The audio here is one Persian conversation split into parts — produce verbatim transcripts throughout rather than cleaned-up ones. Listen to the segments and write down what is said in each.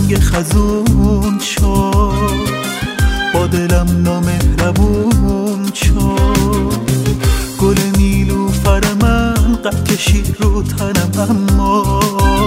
رنگ خزون شد، با دلم نامهربون شد. گل نیلوفر من قد کشید رو تنم، اما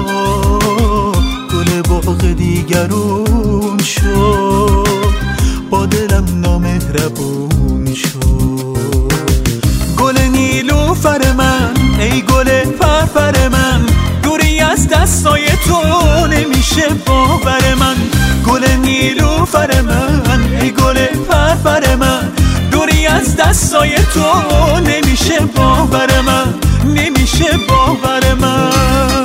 گل باغ دیگرون شد، با دلم نامهربون شد. گل نیلوفر من، ای گل فرفر من، دوری از دستای تو نمیشه باور من. گل نیلوفر من، ای گل فرفر من، دوری از دستای تو نمیشه باور من، نمیشه باور من.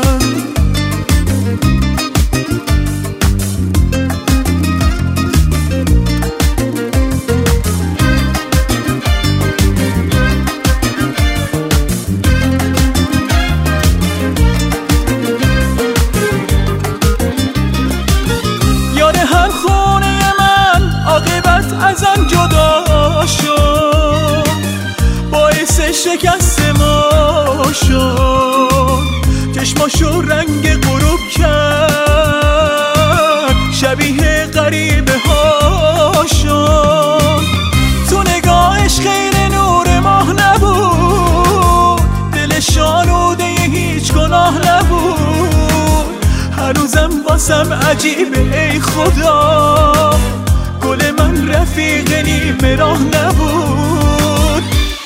ازم جدا شد، باعث شکست ما شد. چشماشو رنگ غروب کرد، شبیه غریبه ها شد. تو نگاهش خیر نور ماه نبود، دلش آلوده هیچ گناه نبود. هنوزم واسم عجیبه ای خدا، گل من رفیق نیمه راه نبود.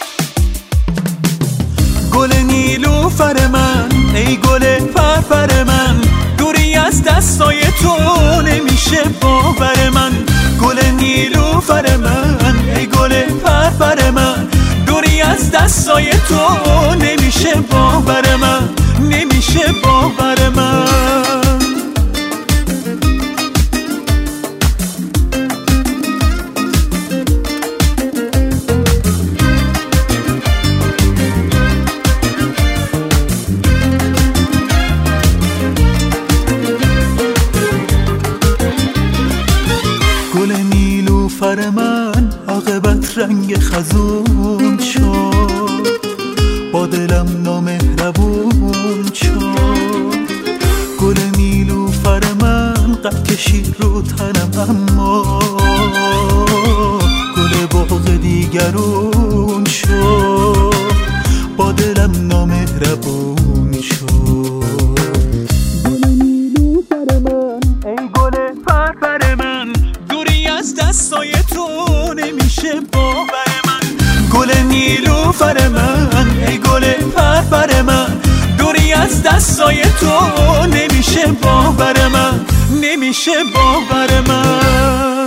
گل نیلوفر من، ای گل فرفر من، دوری از دستای تو نمیشه باور من. گل نیلوفر من، ای گل فرفر من، دوری از دستای تو نمیشه باور من، نمیشه باور من. گل نیلوفر من عاقبت رنگ خزون شد، با دلم نامهربون شد. گل نیلوفر من قد کشید رو تنم، اما گل باغ دیگرون شد، با دلم نامهربون شد. گل نیلوفر من، ای گل فرفر من، دوری از دستای تو نمیشه باور من. گل نیلوفر من، ای گل فرفر من، دوری از دستای تو نمیشه باور من، نمیشه باور من.